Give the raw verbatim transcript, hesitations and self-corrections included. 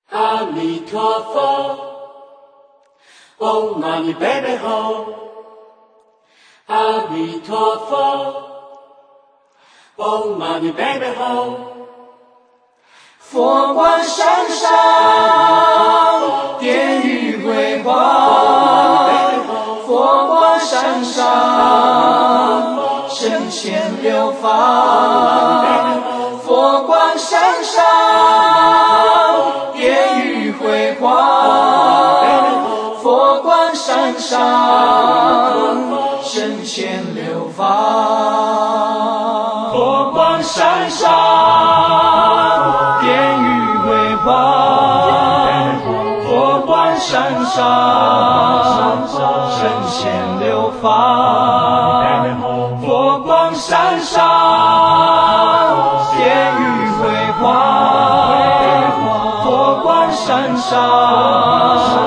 阿弥陀佛 Om Mani Padme Hum 阿弥陀佛 Om Mani Padme Hum 佛光山上，殿宇辉煌，佛光山上，圣贤流芳，佛光山上，殿宇辉煌，佛光山上，圣贤流芳，佛光山上，殿宇辉煌，佛光山上，圣贤流芳，佛光山上，殿宇辉煌，佛光山上。